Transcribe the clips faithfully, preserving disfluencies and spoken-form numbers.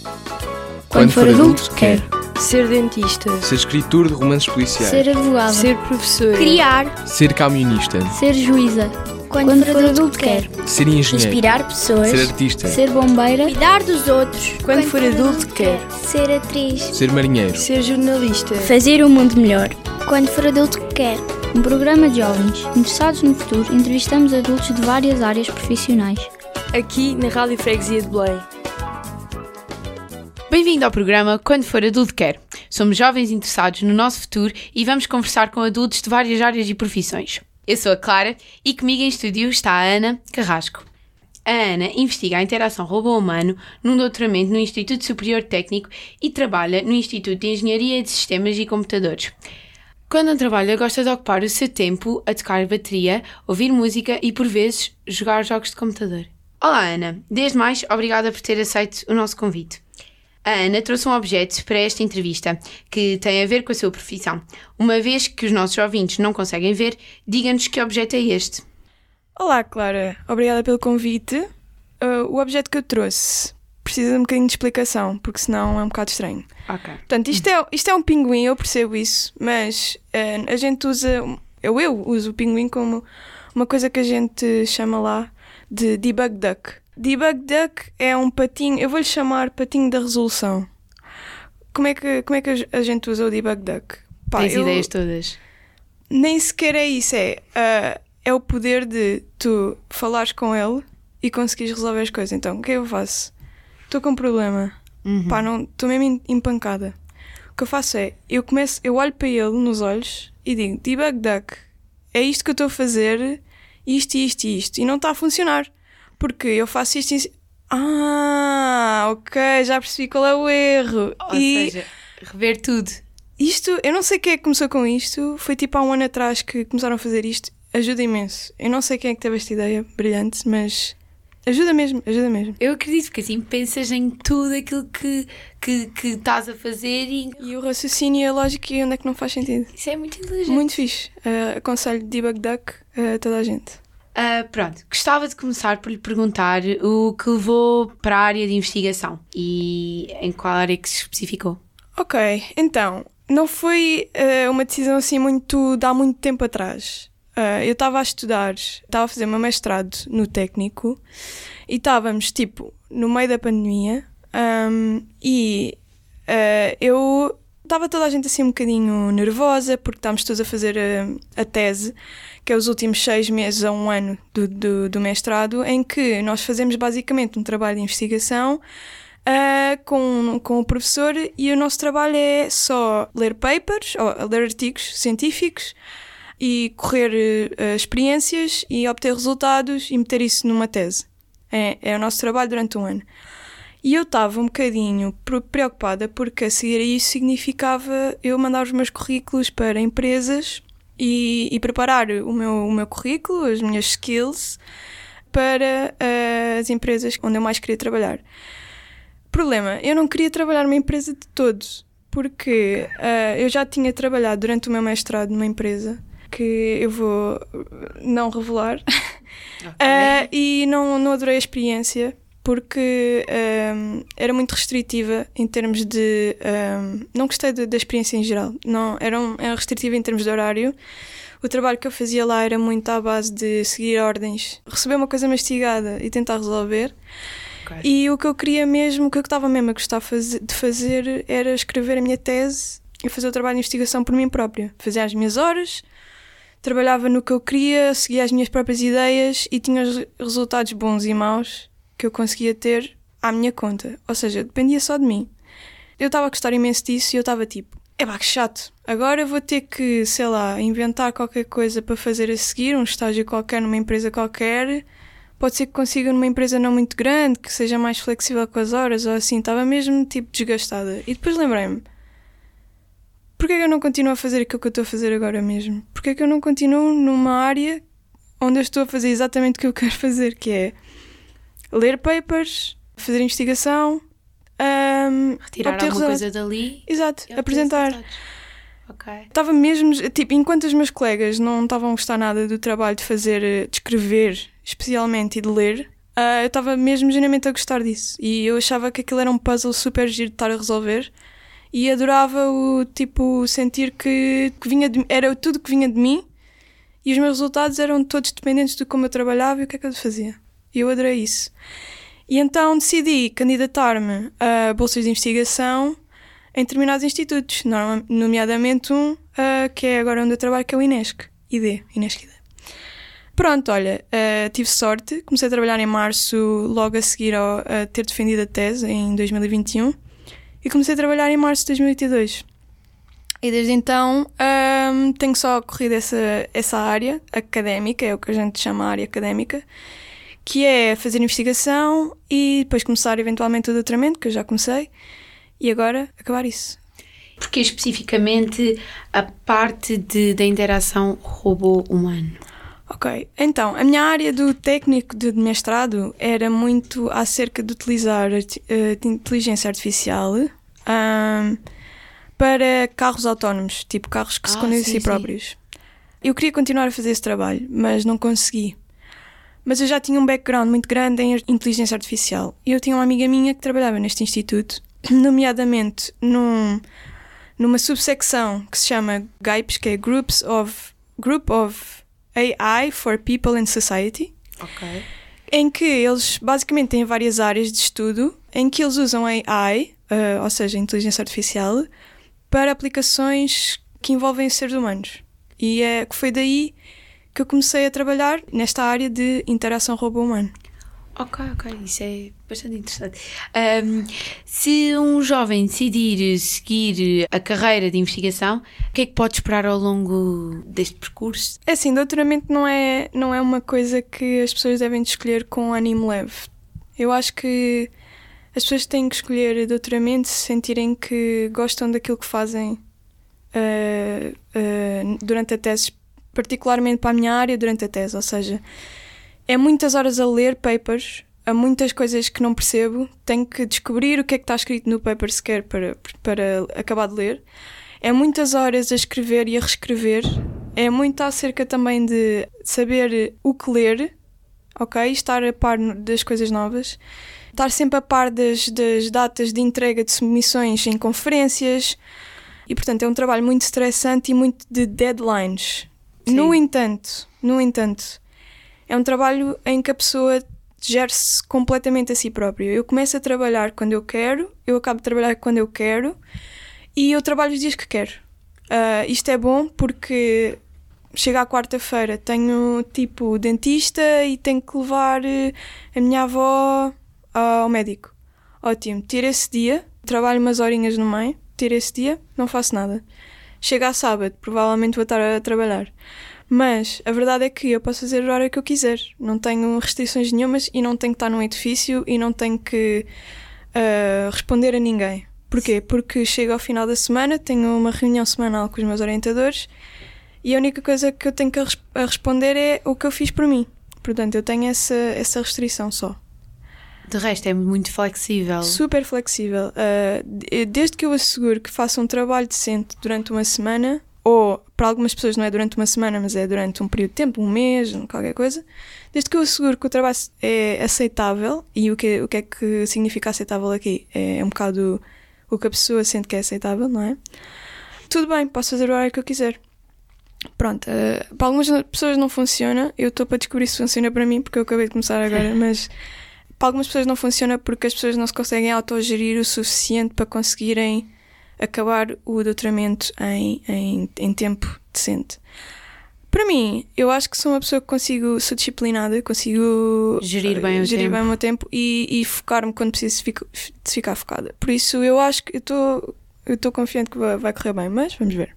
Quando for adulto, quer ser dentista, ser escritor de romances policiais, ser advogado, ser professor, criar, ser camionista, ser juíza. Quando, Quando for, for adulto, adulto, quer ser engenheiro, inspirar pessoas, ser artista, ser bombeira, cuidar dos outros. Quando, Quando for adulto, quer ser atriz, ser marinheiro, ser jornalista, fazer o mundo melhor. Quando for adulto, quer. Um programa de jovens interessados no futuro, entrevistamos adultos de várias áreas profissionais. Aqui na Rádio Freguesia de Belém. Bem-vindo ao programa Quando For Adulto Quer. Somos jovens interessados no nosso futuro e vamos conversar com adultos de várias áreas e profissões. Eu sou a Clara e comigo em estúdio está a Ana Carrasco. A Ana investiga a interação robô-humano num doutoramento no Instituto Superior Técnico e trabalha no Instituto de Engenharia de Sistemas e Computadores. Quando não trabalha, gosta de ocupar o seu tempo a tocar bateria, ouvir música e, por vezes, jogar jogos de computador. Olá, Ana. Desde mais, obrigada por ter aceito o nosso convite. A Ana trouxe um objeto para esta entrevista que tem a ver com a sua profissão. Uma vez que os nossos ouvintes não conseguem ver, diga-nos que objeto é este. Olá, Clara. Obrigada pelo convite. Uh, o objeto que eu trouxe precisa de um bocadinho de explicação, porque senão é um bocado estranho. Ok. Portanto, isto é, isto é um pinguim, eu percebo isso, mas uh, a gente usa, eu, eu uso o pinguim como uma coisa que a gente chama lá de debug duck. Debug duck é um patinho, eu vou-lhe chamar patinho da resolução. Como é que, como é que a gente usa o debug duck? Pá, Tens eu, ideias todas? Nem sequer é isso, é, uh, é o poder de tu falares com ele e conseguires resolver as coisas. Então, o que é que eu faço? Estou com um problema, Uhum. pá, não, estou mesmo empancada. O que eu faço é, eu começo, eu olho para ele nos olhos e digo, debug duck, é isto que eu estou a fazer, isto, isto e isto, e não está a funcionar. Porque eu faço isto e... Ah, ok, já percebi qual é o erro. Ou e seja, rever tudo. Isto, eu não sei quem é que começou com isto. Foi tipo há um ano atrás que começaram a fazer isto. Ajuda imenso. Eu não sei quem é que teve esta ideia brilhante, mas ajuda mesmo, ajuda mesmo. Eu acredito que assim pensas em tudo aquilo que, que, que estás a fazer e... E o raciocínio e a lógica e onde é que não faz sentido. Isso é muito inteligente. Muito fixe. Uh, aconselho debug duck a toda a gente. Uh, pronto, gostava de começar por lhe perguntar o que levou para a área de investigação e em qual área que se especificou. Ok, então, não foi uh, uma decisão assim muito, de há muito tempo atrás. Uh, eu estava a estudar, estava a fazer o meu mestrado no técnico e estávamos tipo no meio da pandemia um, e uh, eu estava toda a gente assim um bocadinho nervosa porque estávamos todos a fazer a, a tese, que é os últimos seis meses a um ano do, do, do mestrado, em que nós fazemos basicamente um trabalho de investigação uh, com, com o professor e o nosso trabalho é só ler papers, ou ler artigos científicos e correr uh, experiências e obter resultados e meter isso numa tese. É, é o nosso trabalho durante um ano. E eu estava um bocadinho preocupada porque a seguir a isso significava eu mandar os meus currículos para empresas e, e preparar o meu, o meu currículo, as minhas skills, para uh, as empresas onde eu mais queria trabalhar. Problema, eu não queria trabalhar numa empresa de todos, porque uh, eu já tinha trabalhado durante o meu mestrado numa empresa que eu vou não revelar, okay. uh, e não, não adorei a experiência, porque um, era muito restritiva em termos de... Um, não gostei de, da experiência em geral. Não, era, um, era restritiva em termos de horário. O trabalho que eu fazia lá era muito à base de seguir ordens, receber uma coisa mastigada e tentar resolver. Okay. E o que eu queria mesmo, o que eu estava mesmo a gostar de fazer era escrever a minha tese e fazer o trabalho de investigação por mim própria. Fazia as minhas horas, trabalhava no que eu queria, seguia as minhas próprias ideias e tinha os resultados bons e maus que eu conseguia ter à minha conta. Ou seja, dependia só de mim. Eu estava a gostar imenso disso e eu estava tipo, é pá, que chato. Agora vou ter que, sei lá, inventar qualquer coisa para fazer a seguir, um estágio qualquer numa empresa qualquer. Pode ser que consiga numa empresa não muito grande, que seja mais flexível com as horas ou assim. Estava mesmo tipo desgastada. E depois lembrei-me, porquê é que eu não continuo a fazer aquilo que eu estou a fazer agora mesmo? Porquê é que eu não continuo numa área onde eu estou a fazer exatamente o que eu quero fazer, que é ler papers, fazer investigação, um, retirar alguma resultados. coisa dali. Exato, apresentar. Okay. Estava mesmo, tipo, enquanto os meus colegas não estavam a gostar nada do trabalho de fazer, de escrever especialmente e de ler, uh, eu estava mesmo genuinamente a gostar disso. E eu achava que aquilo era um puzzle super giro de estar a resolver. E adorava o tipo sentir que, que vinha de, era tudo que vinha de mim e os meus resultados eram todos dependentes de como eu trabalhava e o que é que eu fazia. E eu adorei isso. E então decidi candidatar-me a bolsas de investigação em determinados institutos, nomeadamente um uh, que é agora onde eu trabalho, que é o INESC, I D, INESC I D. Pronto, olha, uh, tive sorte, comecei a trabalhar em março, logo a seguir ao, a ter defendido a tese em dois mil e vinte e um. E comecei a trabalhar em março de dois mil e vinte e dois. E desde então um, tenho só corrido essa, essa área académica, é o que a gente chama a área académica, que é fazer investigação e depois começar eventualmente o doutoramento, que eu já comecei, e agora acabar isso. Porque especificamente a parte de, da interação robô-humano? Ok, então, a minha área do técnico de mestrado era muito acerca de utilizar uh, inteligência artificial um, para carros autónomos, tipo carros que ah, se conduzem a si próprios. Eu queria continuar a fazer esse trabalho, mas não consegui. Mas eu já tinha um background muito grande em inteligência artificial. E eu tinha uma amiga minha que trabalhava neste instituto, nomeadamente num, numa subsecção que se chama GAIPS, que é Groups of, Group of A I for People and Society, okay. Em que eles basicamente têm várias áreas de estudo em que eles usam A I, uh, ou seja, inteligência artificial, para aplicações que envolvem seres humanos. E é que foi daí que eu comecei a trabalhar nesta área de interação robô-humano. Ok, ok, isso é bastante interessante. Um, se um jovem decidir seguir a carreira de investigação, o que é que pode esperar ao longo deste percurso? É assim, doutoramento não é, não é uma coisa que as pessoas devem escolher com ânimo leve. Eu acho que as pessoas têm que escolher doutoramento se sentirem que gostam daquilo que fazem uh, uh, durante a tese, particularmente para a minha área durante a tese, ou seja, é muitas horas a ler papers, há muitas coisas que não percebo, tenho que descobrir o que é que está escrito no paper sequer para, para acabar de ler. É muitas horas a escrever e a reescrever, é muito acerca também de saber o que ler, ok? Estar a par das coisas novas, estar sempre a par das, das datas de entrega de submissões em conferências e, portanto, é um trabalho muito estressante e muito de deadlines. Sim. No entanto, no entanto, é um trabalho em que a pessoa gere-se completamente a si própria. Eu começo a trabalhar quando eu quero, eu acabo de trabalhar quando eu quero e eu trabalho os dias que quero. Uh, isto é bom porque chega à quarta-feira, tenho tipo dentista e tenho que levar a minha avó ao médico. Ótimo, tiro esse dia, trabalho umas horinhas no meio, tiro esse dia, não faço nada. Chega a sábado, provavelmente vou estar a trabalhar. Mas a verdade é que eu posso fazer a hora que eu quiser. Não tenho restrições nenhumas e não tenho que estar num edifício e não tenho que uh, responder a ninguém. Porquê? Porque chego ao final da semana, tenho uma reunião semanal com os meus orientadores e a única coisa que eu tenho que res- a responder é o que eu fiz por mim. Portanto, eu tenho essa, essa restrição só. De resto, é muito flexível. Super flexível. Uh, desde que eu asseguro que faço um trabalho decente durante uma semana, ou para algumas pessoas não é durante uma semana, mas é durante um período de tempo, um mês, qualquer coisa, desde que eu asseguro que o trabalho é aceitável, e o que, o que é que significa aceitável aqui? É um bocado o que a pessoa sente que é aceitável, não é? Tudo bem, posso fazer o horário que eu quiser. Pronto, uh, para algumas pessoas não funciona, eu estou para descobrir se funciona para mim, porque eu acabei de começar agora, mas para algumas pessoas não funciona porque as pessoas não se conseguem autogerir o suficiente para conseguirem acabar o doutoramento em, em, em tempo decente. Para mim, eu acho que sou uma pessoa que consigo ser disciplinada, consigo gerir bem o gerir tempo, bem o meu tempo e, e focar-me quando preciso fico, de ficar focada. Por isso, eu acho que eu estou eu estou confiante que vai, vai correr bem, mas vamos ver.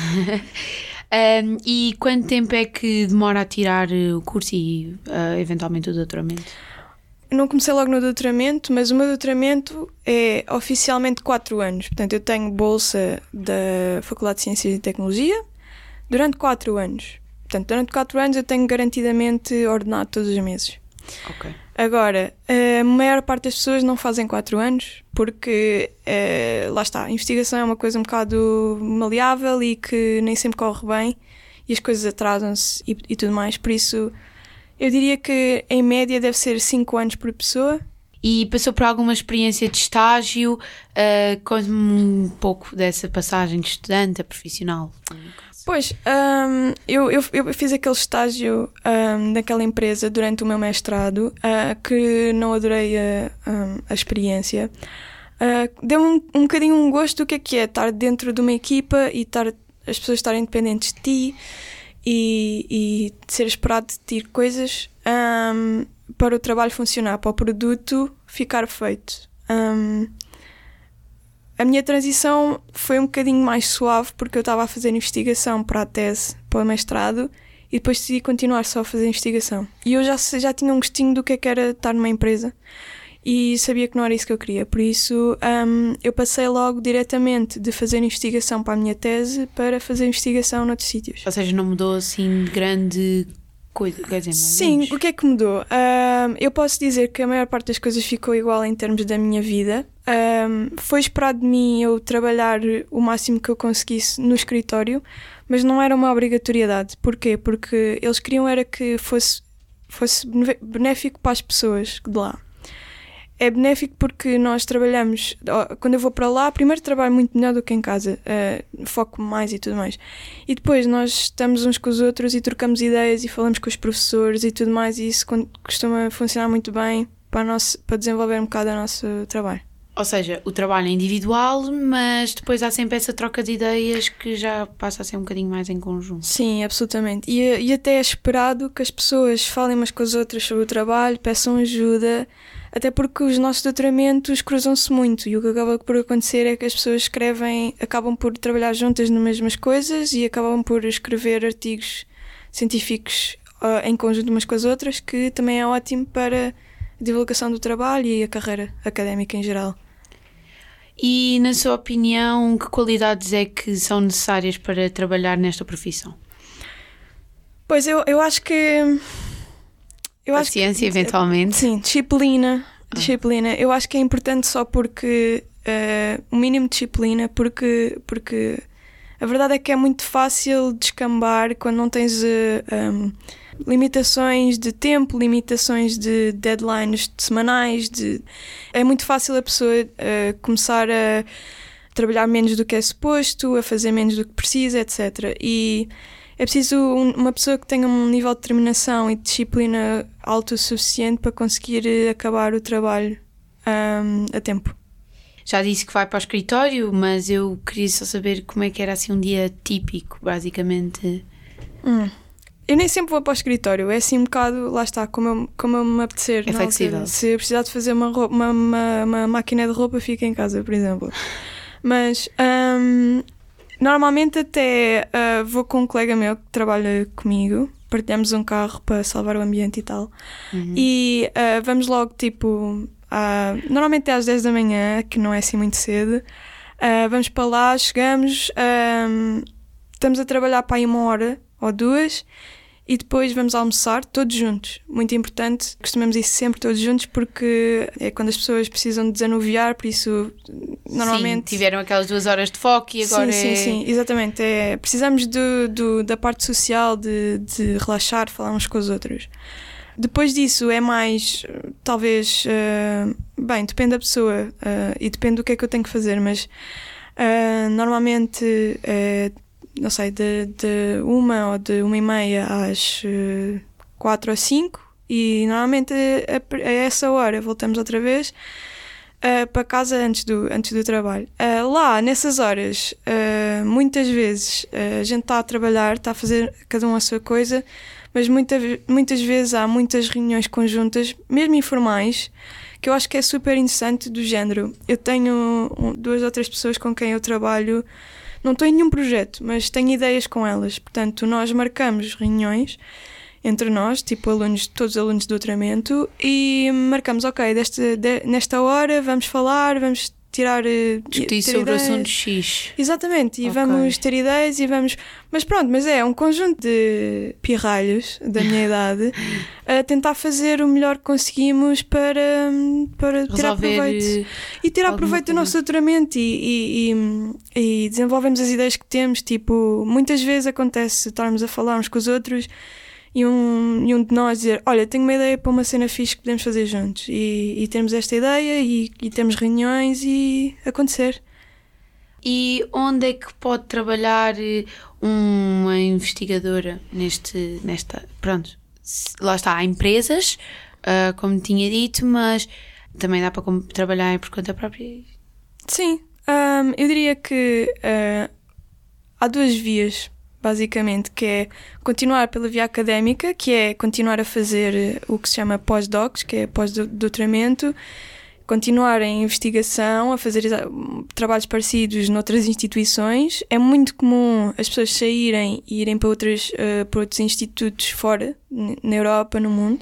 um, e quanto tempo é que demora a tirar o curso e uh, eventualmente o doutoramento? Eu não comecei logo no doutoramento, mas o meu doutoramento é oficialmente quatro anos. Portanto, eu tenho bolsa da Faculdade de Ciências e Tecnologia durante quatro anos. Portanto, durante quatro anos eu tenho garantidamente ordenado todos os meses. Ok. Agora, a maior parte das pessoas não fazem quatro anos porque, é, lá está, a investigação é uma coisa um bocado maleável e que nem sempre corre bem e as coisas atrasam-se e, e tudo mais. Por isso, Eu diria que em média deve ser cinco anos por pessoa. E passou por alguma experiência de estágio? Uh, Conte-me um pouco dessa passagem de estudante a profissional. Pois, um, eu, eu, eu fiz aquele estágio um, naquela empresa durante o meu mestrado, uh, que não adorei a, um, a experiência. Uh, deu-me um, um bocadinho um gosto do que é que é estar dentro de uma equipa e estar, as pessoas estarem dependentes de ti e, e ser esperado de ti coisas um, para o trabalho funcionar, para o produto ficar feito. Um, a minha transição foi um bocadinho mais suave porque eu estava a fazer investigação para a tese, para o mestrado, e depois decidi continuar só a fazer investigação. E eu já, já tinha um gostinho do que é que era estar numa empresa e sabia que não era isso que eu queria. Por isso um, eu passei logo diretamente de fazer investigação para a minha tese para fazer investigação noutros sítios. Ou seja, não mudou assim de grande coisa? Quer dizer, Sim, menos. O que é que mudou? Um, eu posso dizer que a maior parte das coisas ficou igual em termos da minha vida. Um, foi esperado de mim eu trabalhar o máximo que eu conseguisse no escritório, mas não era uma obrigatoriedade. Porquê? Porque eles queriam era que fosse, fosse benéfico para as pessoas de lá. É benéfico porque nós trabalhamos, quando eu vou para lá, primeiro trabalho muito melhor do que em casa, uh, foco mais e tudo mais. E depois nós estamos uns com os outros e trocamos ideias e falamos com os professores e tudo mais, e isso costuma funcionar muito bem para, nosso, para desenvolver um bocado o nosso trabalho. Ou seja, o trabalho é individual, mas depois há sempre essa troca de ideias que já passa a ser um bocadinho mais em conjunto. Sim, absolutamente. E, e até é esperado que as pessoas falem umas com as outras sobre o trabalho, peçam ajuda, até porque os nossos doutoramentos cruzam-se muito e o que acaba por acontecer é que as pessoas escrevem, acabam por trabalhar juntas nas mesmas coisas e acabam por escrever artigos científicos uh, em conjunto umas com as outras, que também é ótimo para a divulgação do trabalho e a carreira académica em geral. E, na sua opinião, que qualidades é que são necessárias para trabalhar nesta profissão? Pois, eu, eu acho que... Eu Paciência, acho que, eventualmente. Sim, disciplina. Ah. Disciplina. Eu acho que é importante só porque... Uh, o mínimo de disciplina, porque, porque a verdade é que é muito fácil descambar quando não tens... Uh, um, limitações de tempo, limitações de deadlines semanais, de... é muito fácil a pessoa uh, começar a trabalhar menos do que é suposto, a fazer menos do que precisa, etcétera. E é preciso um, uma pessoa que tenha um nível de determinação e de disciplina alto o suficiente para conseguir acabar o trabalho um, a tempo. Já disse que vai para o escritório, mas eu queria só saber como é que era assim um dia típico, basicamente. Hum. Eu nem sempre vou para o escritório, é assim um bocado, lá está, como eu, como eu me apetecer. É flexível. Altura. Se eu precisar de fazer uma, roupa, uma, uma, uma máquina de roupa, fico em casa, por exemplo. Mas um, normalmente até uh, vou com um colega meu que trabalha comigo, partilhamos um carro para salvar o ambiente e tal. Uhum. E uh, vamos logo tipo, uh, normalmente é às dez da manhã, que não é assim muito cedo. Uh, vamos para lá, chegamos, um, estamos a trabalhar para aí uma hora ou duas e depois vamos almoçar todos juntos, muito importante, costumamos ir sempre todos juntos porque é quando as pessoas precisam de desanuviar, por isso normalmente... Sim, tiveram aquelas duas horas de foco e agora sim, é... Sim, sim, exatamente, é, precisamos do, do, da parte social, de, de relaxar, falar uns com os outros. Depois disso é mais, talvez, uh, bem, depende da pessoa uh, e depende do que é que eu tenho que fazer, mas uh, normalmente é... não sei, de, de uma ou de uma e meia às uh, quatro ou cinco e normalmente a, a essa hora voltamos outra vez uh, para casa antes do, antes do trabalho. Uh, lá, nessas horas, uh, muitas vezes uh, a gente está a trabalhar, está a fazer cada um a sua coisa, mas muita, muitas vezes há muitas reuniões conjuntas, mesmo informais, que eu acho que é super interessante do género. Eu tenho um, duas ou três pessoas com quem eu trabalho. Não estou em nenhum projeto, mas tenho ideias com elas. Portanto, nós marcamos reuniões entre nós, tipo alunos, todos os alunos de doutoramento, e marcamos, ok, desta, de, nesta hora vamos falar, vamos tirar... Discutir sobre o assunto X. Exatamente, e okay. vamos ter ideias e vamos... Mas pronto, mas é um conjunto de pirralhos da minha idade a tentar fazer o melhor que conseguimos para, para tirar proveito. E tirar proveito do nosso doutoramento e, e, e, e desenvolvemos as ideias que temos. Tipo, muitas vezes acontece estarmos a falar uns com os outros e um, e um de nós dizer, olha, tenho uma ideia para uma cena fixe que podemos fazer juntos. E, e temos esta ideia e, e temos reuniões e acontecer. E onde é que pode trabalhar uma investigadora neste, nesta... Pronto, lá está, há empresas, uh, como tinha dito, mas também dá para trabalhar por conta própria? Sim, um, eu diria que uh, há duas vias, basicamente, que é continuar pela via académica, que é continuar a fazer o que se chama pós-docs, que é pós-doutoramento, continuar em investigação, a fazer trabalhos parecidos noutras instituições. É muito comum as pessoas saírem e irem para, outras, uh, para outros institutos fora, na Europa, no mundo.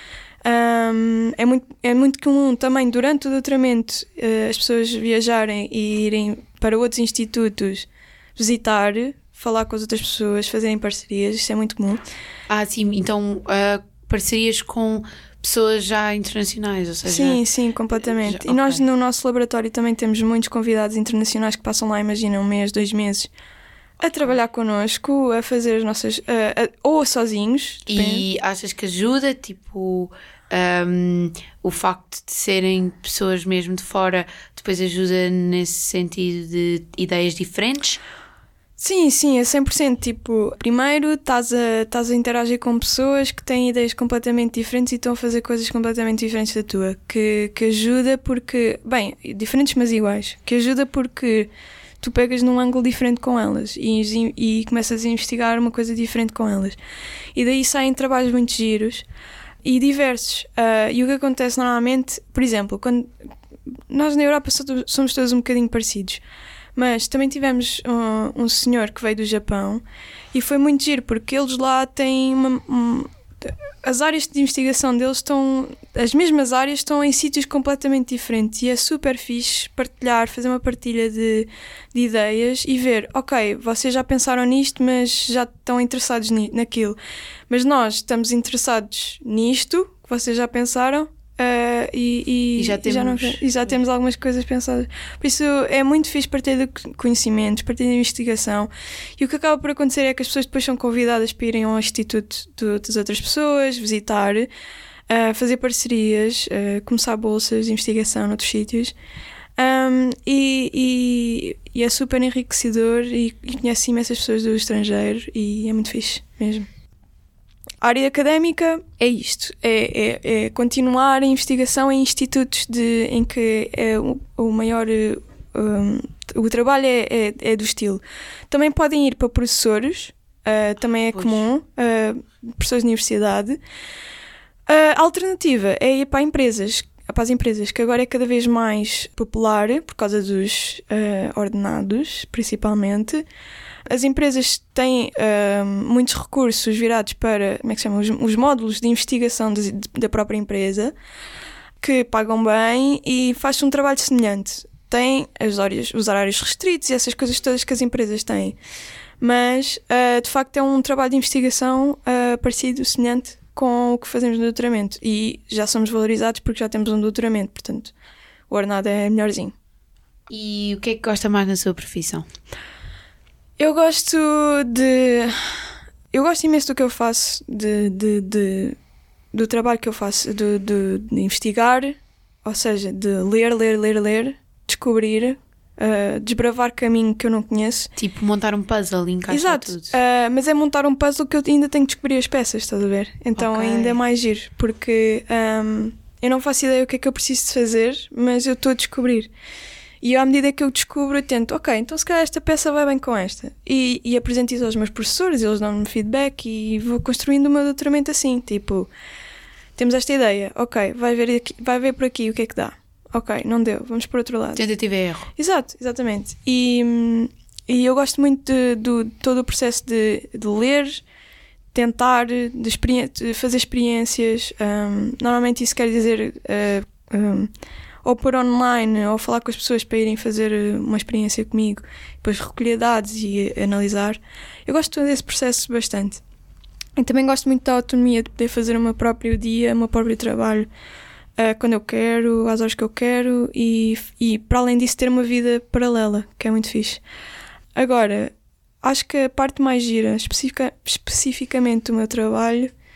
Um, é, muito, é muito comum também, durante o doutoramento, uh, as pessoas viajarem e irem para outros institutos visitar, falar com as outras pessoas, fazerem parcerias. Isso é muito comum. Ah, sim. Então, uh, parcerias com pessoas já internacionais, ou seja... Sim, sim, completamente. Já, e okay. Nós no nosso laboratório também temos muitos convidados internacionais que passam lá, imagina, um mês, dois meses, a trabalhar connosco, a fazer as nossas... Uh, uh, ou sozinhos. Depende. E achas que ajuda, tipo, um, o facto de serem pessoas mesmo de fora, depois ajuda nesse sentido de ideias diferentes? Sim, sim, é cem por cento. Tipo, primeiro estás a, estás a interagir com pessoas que têm ideias completamente diferentes e estão a fazer coisas completamente diferentes da tua. Que, que ajuda porque... Bem, diferentes mas iguais. Que ajuda porque tu pegas num ângulo diferente com elas e, e começas a investigar uma coisa diferente com elas. E daí saem trabalhos muito giros e diversos. Uh, e o que acontece normalmente, por exemplo, quando nós na Europa somos todos um bocadinho parecidos. Mas também tivemos um, um senhor que veio do Japão e foi muito giro, porque eles lá têm uma, um, as áreas de investigação deles estão, as mesmas áreas estão em sítios completamente diferentes e é super fixe partilhar, fazer uma partilha de, de ideias e ver, ok, vocês já pensaram nisto, mas já estão interessados ni, naquilo, mas nós estamos interessados nisto, que vocês já pensaram. Uh, e, e, e já temos, já não, e já temos algumas coisas pensadas. Por isso é muito fixe partilha de conhecimentos, partilha de investigação. E o que acaba por acontecer é que as pessoas depois são convidadas para irem ao instituto de, das outras pessoas, visitar, uh, fazer parcerias, uh, começar bolsas de investigação noutros sítios. Um, e, e, e é super enriquecedor e, e conhece imensas pessoas do estrangeiro e é muito fixe mesmo. A área académica é isto, é, é, é continuar a investigação em institutos de, em que é o, o maior, um, o trabalho é, é, é do estilo. Também podem ir para professores, uh, também é pois. comum, uh, professores de universidade. A alternativa é ir para empresas, para as empresas, que agora é cada vez mais popular, por causa dos uh, ordenados, principalmente. As empresas têm uh, muitos recursos virados para, como é que se chama, os, os módulos de investigação de, de, da própria empresa, que pagam bem e faz um trabalho semelhante. Tem as horários, os horários restritos e essas coisas todas que as empresas têm. Mas, uh, de facto, é um trabalho de investigação uh, parecido, semelhante com o que fazemos no doutoramento. E já somos valorizados porque já temos um doutoramento, portanto, o ordenado é melhorzinho. E o que é que gosta mais na sua profissão? Eu gosto de... Eu gosto imenso do que eu faço, de, de, de, do trabalho que eu faço, de, de, de investigar, ou seja, de ler, ler, ler, ler, descobrir, uh, desbravar caminho que eu não conheço. Tipo montar um puzzle e encaixar Exato, tudo. Uh, mas é montar um puzzle que eu ainda tenho que descobrir as peças, estás a ver? Então okay. ainda é mais giro, porque um, eu não faço ideia o que é que eu preciso de fazer, mas eu estou a descobrir. E à medida que eu descubro, eu tento, ok, então se calhar esta peça vai bem com esta. E, e apresento isso aos meus professores, eles dão-me feedback e vou construindo o meu doutoramento assim, tipo, temos esta ideia, ok, vai ver, aqui, vai ver por aqui o que é que dá. Ok, não deu, vamos por outro lado. Tentativa e erro. Exato, exatamente. E, e eu gosto muito de, de, de todo o processo de, de ler, tentar, de, experi- de fazer experiências. Um, normalmente isso quer dizer... Uh, um, ou por online, ou falar com as pessoas para irem fazer uma experiência comigo, depois recolher dados e analisar. Eu gosto desse processo bastante. E também gosto muito da autonomia, de poder fazer o meu próprio dia, o meu próprio trabalho, uh, quando eu quero, às horas que eu quero, e, e para além disso ter uma vida paralela, que é muito fixe. Agora, acho que a parte mais gira, especifica, especificamente do meu trabalho,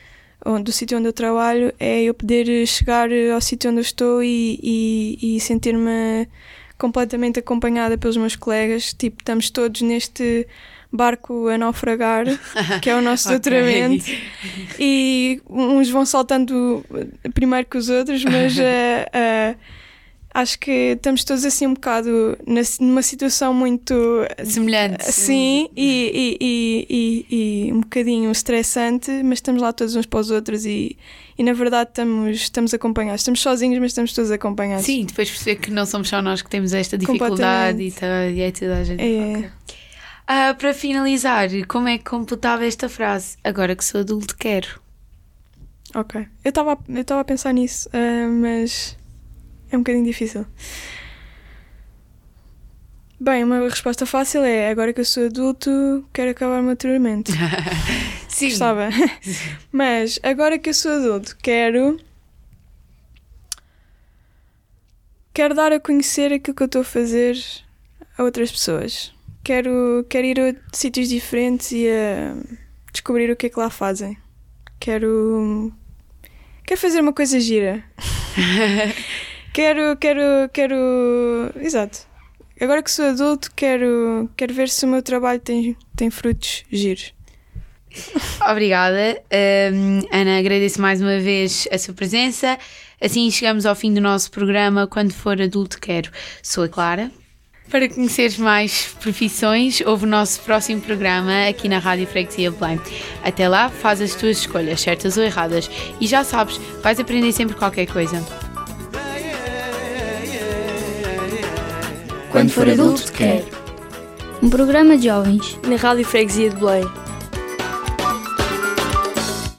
onde, do sítio onde eu trabalho, é eu poder chegar ao sítio onde eu estou e, e, e sentir-me completamente acompanhada pelos meus colegas. Tipo, estamos todos neste barco a naufragar, que é o nosso Ok. doutoramento, e uns vão saltando primeiro que os outros, mas uh, uh, acho que estamos todos assim um bocado na, numa situação muito Semelhante. assim e, e, e, e, e um bocadinho estressante, mas estamos lá todos uns para os outros e, e na verdade estamos, estamos acompanhados. Estamos sozinhos, mas estamos todos acompanhados. Sim, depois perceber que não somos só nós que temos esta dificuldade e, Completamente. tá, e é toda a gente. É. Ok. Ah, para finalizar, como é que completava esta frase? Agora que sou adulto, quero. Ok. Eu estava eu estava a pensar nisso, ah, mas é um bocadinho difícil. Bem, uma resposta fácil é: agora que eu sou adulto, quero acabar o meu doutoramento. Sim. Gostava. Mas agora que eu sou adulto, quero quero dar a conhecer aquilo que eu estou a fazer a outras pessoas. Quero, quero ir a sítios diferentes e a descobrir o que é que lá fazem. Quero quero fazer uma coisa gira. quero, quero, quero... Exato. Agora que sou adulto, quero, quero ver se o meu trabalho tem, tem frutos giros. Obrigada. Um, Ana, agradeço mais uma vez a sua presença. Assim chegamos ao fim do nosso programa Quando For Adulto Quero. Sou a Clara. Para conheceres mais profissões, ouve o nosso próximo programa aqui na Rádio Freguesia de Belém. Até lá, faz as tuas escolhas, certas ou erradas. E já sabes, vais aprender sempre qualquer coisa. Quando For Adulto, Quero. Um programa de jovens. Na Rádio Freguesia de Belém.